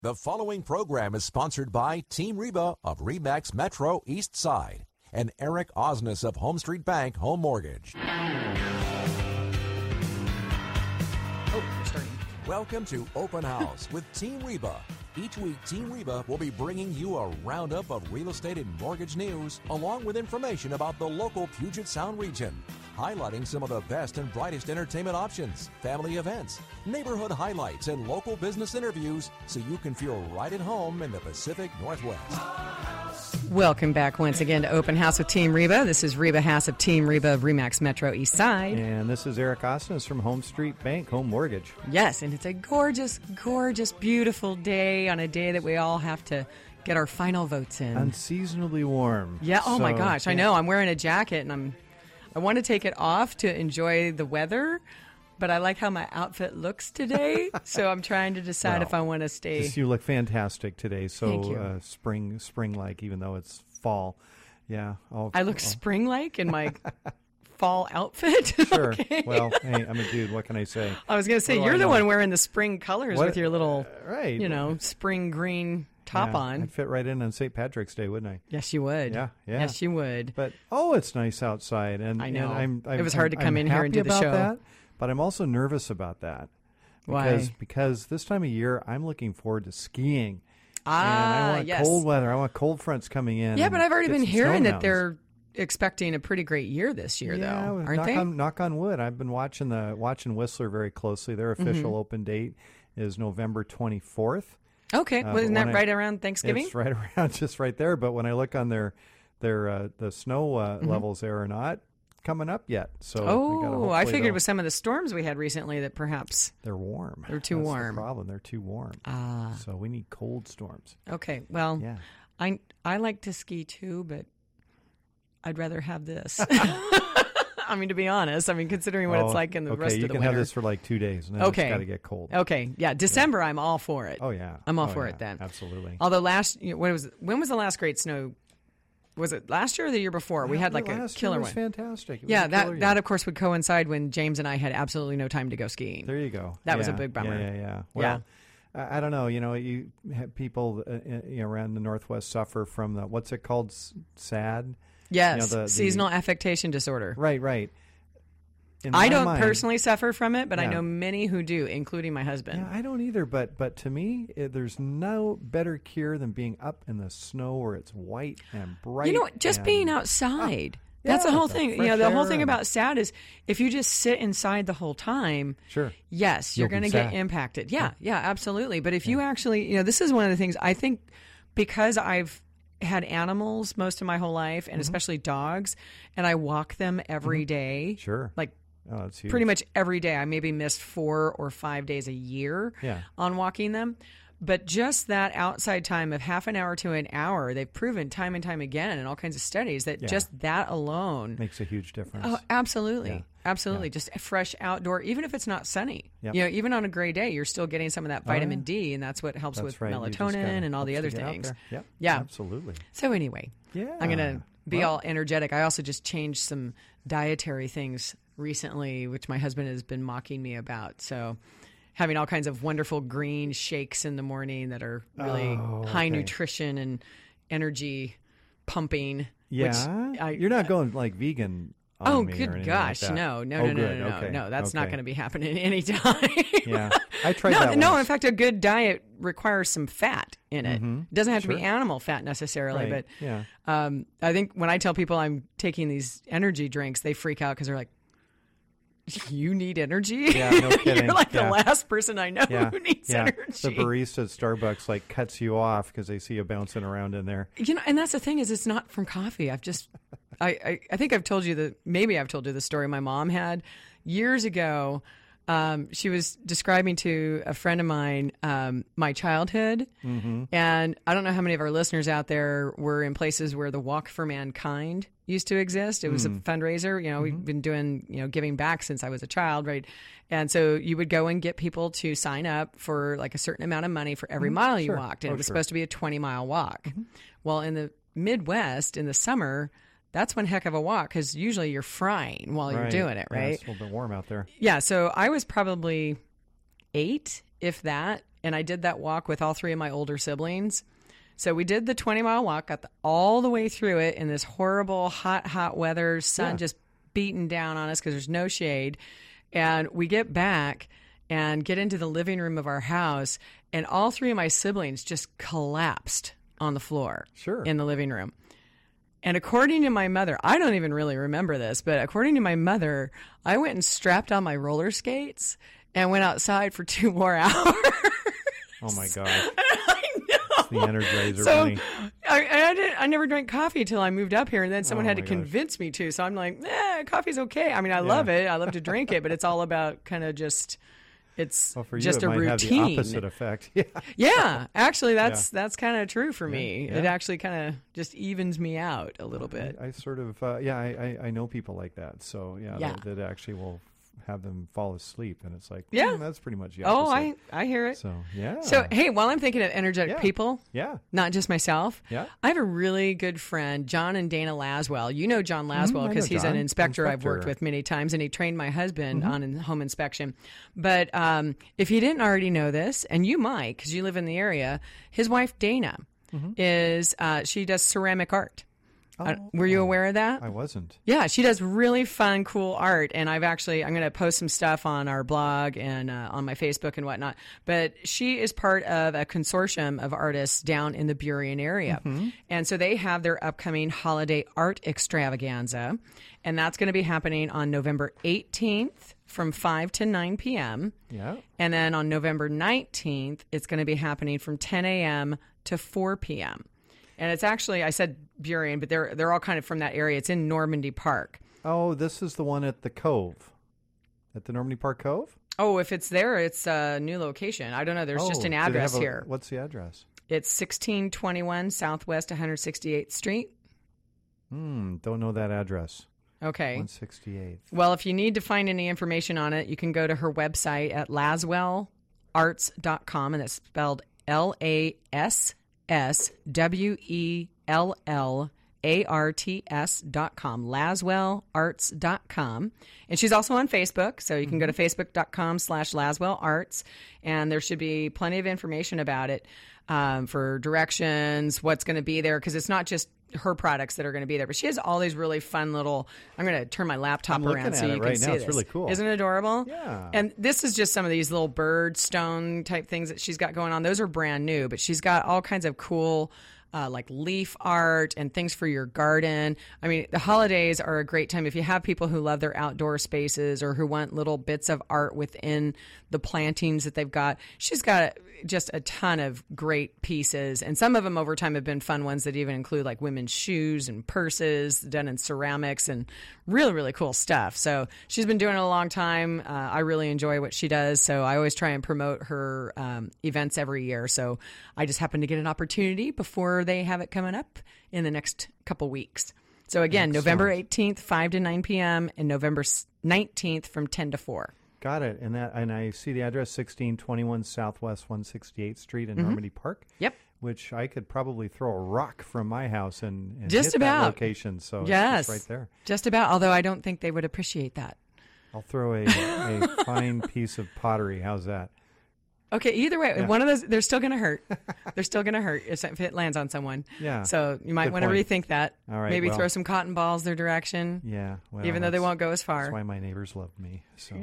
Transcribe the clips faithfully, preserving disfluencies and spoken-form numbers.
The following program is sponsored by Team Reba of Remax Metro East Side and Eric Osnes of Home Street Bank Home Mortgage. Oh, we're starting. Welcome to Open House with Team Reba. Each week, Team Reba will be bringing you a roundup of real estate and mortgage news, along with information about the local Puget Sound region, highlighting some of the best and brightest entertainment options, family events, neighborhood highlights, and local business interviews, so you can feel right at home in the Pacific Northwest. Welcome back once again to Open House with Team Reba. This is Reba Haas of Team Reba of Remax Metro East Side. And this is Eric Osnes from Home Street Bank Home Mortgage. Yes, and it's a gorgeous, gorgeous, beautiful day on a day that we all have to get our final votes in. Unseasonably warm. Yeah, oh so, my gosh, yeah. I know. I'm wearing a jacket and I'm I want to take it off to enjoy the weather, but I like how my outfit looks today, so I'm trying to decide well, if I want to stay. Just, you look fantastic today, so Thank you. Uh, spring, spring-like, even though it's fall. Yeah, I'll, I look I'll, spring-like in my fall outfit. Sure. Okay. Well, hey, I'm a dude. What can I say? I was going to say, What do you're I the know? one wearing the spring colors What- with your little, uh, right. you know, spring green top Yeah, on. I'd fit right in on Saint Patrick's Day, wouldn't I? Yes, you would. Yeah, yeah. Yes, you would. But oh, it's nice outside, and I know. and I'm, I'm, It was hard to I'm- come I'm in here and happy do the about show. That, but I'm also nervous about that. Why? Because, because this time of year, I'm looking forward to skiing. Ah, and I want yes. cold weather. I want cold fronts coming in. Yeah, and but I've already get been some hearing snow that mountains. they're expecting a pretty great year this year, yeah, though, well, aren't knock they? On, knock on wood. I've been watching the watching Whistler very closely. Their official Mm-hmm. open date is November twenty-fourth. Okay, Uh, wasn't but that when I- right around Thanksgiving? It's right around, just right there. But when I look on their their uh, the snow uh, Mm-hmm. levels, there are not coming up yet. So we gotta Oh, I hopefully figured they'll- with some of the storms we had recently that perhaps. they're warm. They're too That's warm. The problem, they're too warm. Ah, So we need cold storms. okay. Well, Yeah. I I like to ski too, but I'd rather have this. I mean, to be honest, I mean, considering what Oh, it's like in the okay, rest you of the can winter. have this for like two days, and then Okay. it's got to get cold. Okay, yeah, December, I'm all for it. Oh yeah, I'm all Oh, for yeah. it then. Absolutely. Although last, you know, when was when was the last great snow? Was it last year or the year before? We Well, had like a last killer year was one. Fantastic. It was Yeah, a that killer that year. of course would coincide when James and I had absolutely no time to go skiing. There you go. That was a Yeah, big bummer. Yeah, yeah, yeah. Well, I, I don't know. You know, you have people uh, uh, you know, around the Northwest suffer from the what's it called, S- SAD. Yes, You know, the- the- seasonal affectation disorder. Right, right. In I my don't mind- personally suffer from it, but I Yeah. know many who do, including my husband. Yeah, I don't either. But but to me, it, there's no better cure than being up in the snow where it's white and bright. You know what? Just and- being outside. That's yeah, the whole the thing. You fresh know, the whole air thing and- about SAD is if you just sit inside the whole time, Sure. yes, you're You'll going be to get sad. impacted. Yeah, yeah, absolutely. But if you actually, you know, this is one of the things I think because I've had animals most of my whole life, and especially dogs, and I walk them every day, Sure. like Oh, that's huge. pretty much every day. I maybe missed four or five days a year Yeah. on walking them. But just that outside time of half an hour to an hour, they've proven time and time again in all kinds of studies that Yeah. just that alone. makes a huge difference. Oh, absolutely. Yeah. Absolutely. Just a fresh outdoor, even if it's not sunny. Yep. You know, even on a gray day, you're still getting some of that Oh, vitamin yeah. D, and that's what helps That's with right. You just melatonin gotta- and all the helps other to get out things. there. Yep. Yeah. Absolutely. So anyway, Yeah. I'm going to be Well- all energetic. I also just changed some dietary things recently, which my husband has been mocking me about. So having all kinds of wonderful green shakes in the morning that are really Oh, high okay. nutrition and energy pumping. Yeah. Which I, You're not going like vegan. On Oh, me or good anything gosh. like that. no, no, Oh, no, no, good. no, no, Okay. no. That's not Okay. going to be happening anytime. Yeah. I tried no, that no. once. In fact, a good diet requires some fat in it. Mhm. It doesn't have to be Sure. animal fat necessarily, Right. but Yeah. um, I think when I tell people I'm taking these energy drinks, they freak out because they're like, "You need energy?" Yeah, no kidding. You're like Yeah. the last person I know Yeah. who needs yeah. energy. The barista at Starbucks like cuts you off because they see you bouncing around in there. You know, and that's the thing is, it's not from coffee. I've just, I, I, I think I've told you the, maybe I've told you the story my mom had years ago. Um, she was describing to a friend of mine um, my childhood, Mm-hmm. and I don't know how many of our listeners out there were in places where the Walk for Mankind used to exist. It was Mm. a fundraiser. You know, Mm-hmm. we've been doing, you know, giving back since I was a child, right? And so you would go and get people to sign up for like a certain amount of money for every mile you Sure. walked, and Oh, it was sure. supposed to be a twenty mile walk. Well, in the Midwest in the summer, that's one heck of a walk because usually you're frying while you're Right. doing it, Yeah, right? it's a little bit warm out there. Yeah, so I was probably eight, if that, and I did that walk with all three of my older siblings. So we did the twenty mile walk, got the, all the way through it in this horrible, hot, hot weather, sun Yeah. just beating down on us because there's no shade. And we get back and get into the living room of our house, and all three of my siblings just collapsed on the floor Sure. in the living room. And according to my mother, I don't even really remember this, but according to my mother, I went and strapped on my roller skates and went outside for two more hours. Oh my God. I know. The Energizer So Bunny. I, I, didn't, I never drank coffee till I moved up here, and then someone Oh had to my gosh. convince me to. So I'm like, eh, coffee's okay. I mean, I love it. I love to drink it, but it's all about kind of just, it's Well, for you, just it a might routine. have the opposite effect. Yeah. Yeah, actually, that's that's kind of true for me. Yeah. It actually kind of just evens me out a little bit. I, I sort of, uh, yeah, I, I, I know people like that. So, yeah, Yeah. That, that actually will have them fall asleep. And it's like, Yeah. mm, that's pretty much the Oh, opposite. I I hear it. So, yeah. So, hey, while I'm thinking of energetic Yeah. people, yeah. not just myself, Yeah. I have a really good friend, John and Dana Laswell. You know John Laswell I because know he's an John. inspector, I've worked Inspector. with many times, and he trained my husband on in- home inspection. But um, if you didn't already know this, and you might because you live in the area, his wife, Dana, is uh, she does ceramic art. Uh, were you aware of that? I wasn't. Yeah, she does really fun, cool art, and I've actually I'm going to post some stuff on our blog and uh, on my Facebook and whatnot. But she is part of a consortium of artists down in the Burien area, and so they have their upcoming holiday art extravaganza, and that's going to be happening on November eighteenth from five to nine p.m. Yeah. And then on November nineteenth, it's going to be happening from ten a.m. to four p.m. And it's actually, I said Burien, but they're they're all kind of from that area. It's in Normandy Park. Oh, this is the one at the Cove. At the Normandy Park Cove? Oh, if it's there, it's a new location. I don't know. There's just Oh, an do they address have a- here. What's the address? It's sixteen twenty-one Southwest one hundred sixty-eighth Street. Hmm, don't know that address. Okay. one sixty-eighth. Well, if you need to find any information on it, you can go to her website at laswell arts dot com, and it's spelled L A S S W E L L A R T S dot com, laswell arts dot com. And she's also on Facebook, so you can go to facebook dot com slash laswell arts, and there should be plenty of information about it um, for directions, what's going to be there, because it's not just her products that are going to be there, but she has all these really fun little, I'm going to turn my laptop I'm looking around so at you it can right see now. It's this. really cool. Isn't it adorable? Yeah. And this is just some of these little bird stone type things that she's got going on. Those are brand new, but she's got all kinds of cool uh, like leaf art and things for your garden. I mean, the holidays are a great time if you have people who love their outdoor spaces or who want little bits of art within the plantings that they've got. She's got just a ton of great pieces, and some of them over time have been fun ones that even include like women's shoes and purses done in ceramics and really, really cool stuff. So she's been doing it a long time. Uh, I really enjoy what she does, so I always try and promote her um, events every year. So I just happened to get an opportunity before they have it coming up in the next couple weeks. So again, Excellent. November eighteenth, five to nine p.m., and November nineteenth from ten to four. Got it. And that, and I see the address sixteen twenty-one Southwest one sixty-eighth Street in Normandy Park. Yep. Which I could probably throw a rock from my house and, and Just hit about. that location. So Yes. it's just right there. Just about, although I don't think they would appreciate that. I'll throw a, a fine piece of pottery. How's that? Okay, either way, Yeah. one of those, they're still going to hurt. They're still going to hurt if if it lands on someone. Yeah. So you might Good want to point. rethink that. All right, Maybe well- throw some cotton balls their direction, Yeah. Well, even though they that's- won't go as far. That's why my neighbors love me. So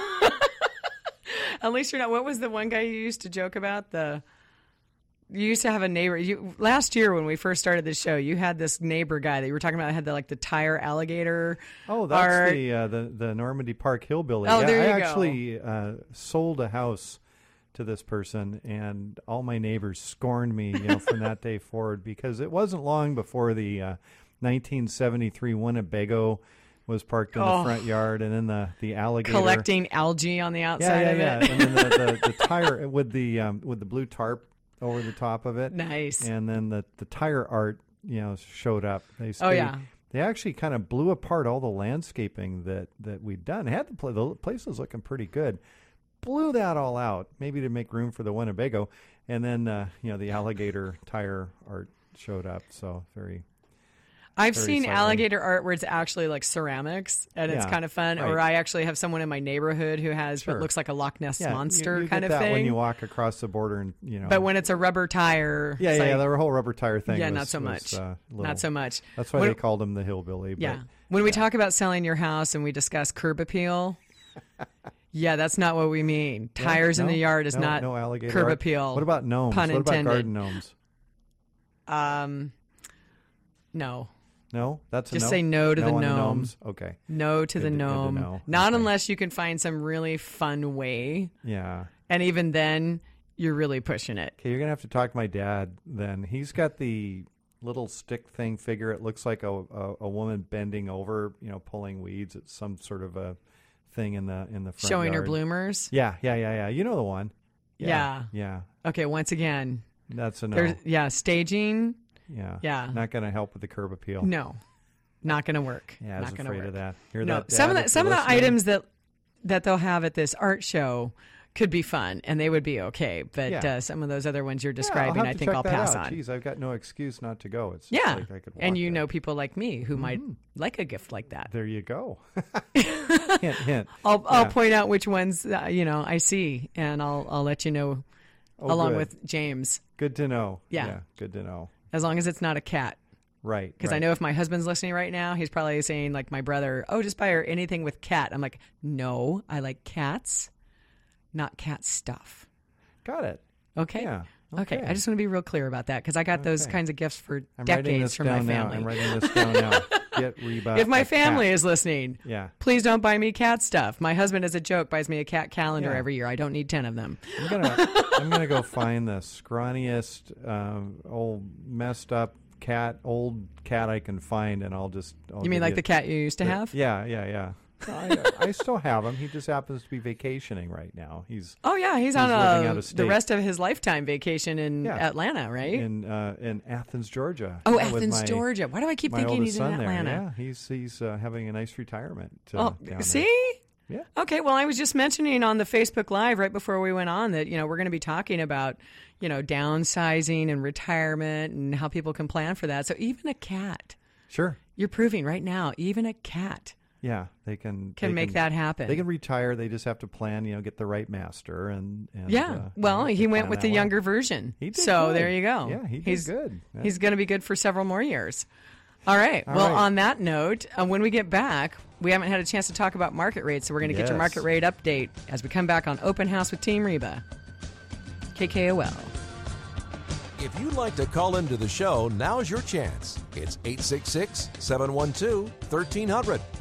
At least you're not. What was the one guy you used to joke about? The you used to have a neighbor. You last year when we first started the show, you had this neighbor guy that you were talking about. That had the like the tire alligator. Oh, that's art. the, uh, the the Normandy Park hillbilly. Oh, yeah, there I you go. actually uh, sold a house to this person, and all my neighbors scorned me, you know, from that day forward, because it wasn't long before the uh, nineteen seventy-three Winnebago was parked in Oh. the front yard, and then the the alligator Collecting algae on the Yeah, outside yeah, of yeah. it. And then the, the, the tire with the um, with the blue tarp over the top of it. Nice. And then the, the tire art, you know, showed up. They Oh, they- yeah. They actually kind of blew apart all the landscaping that, that we'd done. Had the, pla- the place was looking pretty good. Blew that all out, maybe to make room for the Winnebago. And then, uh, you know, the alligator tire art showed up. So very. I've very seen slightly. alligator art where it's actually like ceramics, and it's Yeah, kind of fun. right. Or I actually have someone in my neighborhood who has Sure. what looks like a Loch Ness Yeah, you- monster you kind get of that thing. when you walk across the border, and you know. But when it's a rubber tire, yeah, it's yeah, like- the whole rubber tire thing. yeah, was, not so was, much. uh, little- Not so much. That's why When- they called him the hillbilly. But, Yeah. When we talk about selling your house and we discuss curb appeal, yeah, that's not what we mean. Yeah, Tires in no, the yard is no, not no alligator curb art. appeal. What about gnomes? Pun what about intended. garden gnomes? Um, no. No, that's a Just no? say no to no the on gnome. gnomes. Okay. No to Good the to- good to gnome. know. Not Okay. unless you can find some really fun way. Yeah. And even then, you're really pushing it. Okay, you're gonna have to talk to my dad. Then he's got the little stick thing figure. It looks like a, a a woman bending over, you know, pulling weeds. It's some sort of a thing in the in the front Showing her yard. bloomers. Yeah, yeah, yeah, yeah. You know the one. Yeah. Yeah. Okay, once again, That's a no. there's yeah, staging. Yeah. Yeah. Not gonna help with the curb appeal. No. Not going to work. Yeah, I Not was gonna afraid work. of that. Hear No, that, some of Dad, the if some of you're the listening? items that that they'll have at this art show could be fun and they would be okay. But Yeah. uh, some of those other ones you're Yeah, describing, I'll have I to think check I'll that pass out. on. Jeez, I've got no excuse not to go. It's Yeah, like I could walk and you there. know people like me who might like a gift like that. There you go. hint, hint. I'll I'll Yeah. point out which ones uh, you know I see, and I'll I'll let you know Oh, along good. with James, Good to know. Yeah. Good to know. as long as it's not a cat. Right. Because right. I know if my husband's listening right now, he's probably saying like my brother, "Oh, just buy her anything with cat." I'm like, "No, I like cats, not cat stuff." Got it. Okay. Yeah. Okay. Okay. I just want to be real clear about that because I got those Okay. kinds of gifts for I'm writing decades this from my down now. family. I'm writing this down now. Get Reba. If my a family cat. is listening, Yeah. please don't buy me cat stuff. My husband, as a joke, buys me a cat calendar Yeah. every year. I don't need ten of them. I'm gonna I'm gonna go find the scrawniest, um, old messed up cat, old cat I can find, and I'll just. I'll You mean give like the cat you used to the- have? Yeah, yeah, yeah. I, I still have him. He just happens to be vacationing right now. He's Oh yeah, he's, He's on living a, out of the state. rest of his lifetime vacation in Yeah. Atlanta, right? in uh, in Athens, Georgia. oh, with Athens, my- Georgia. Why do I keep My thinking oldest he's in son Atlanta? there. Yeah, he's he's uh, having a nice retirement. Uh, Oh, down there. see? Yeah. Okay, well, I was just mentioning on the Facebook Live right before we went on that, you know, we're going to be talking about, you know, downsizing and retirement and how people can plan for that. So even a cat, Sure. you're proving right now, even a cat Yeah, they can can they make that happen. They can retire. They just have to plan. You know, get the right master and. and yeah. uh, well, you know, he to went plan with that the well. younger version. He did so good. there you go. Yeah, he did he's good. Yeah. He's going to be good for several more years. All right. All well, right. on that note, uh, when we get back, we haven't had a chance to talk about market rates, so we're going to get your Yes. market rate update as we come back on Open House with Team Reba. K K O L. If you'd like to call into the show, now's your chance. It's eight six six, seven one two, one three zero zero.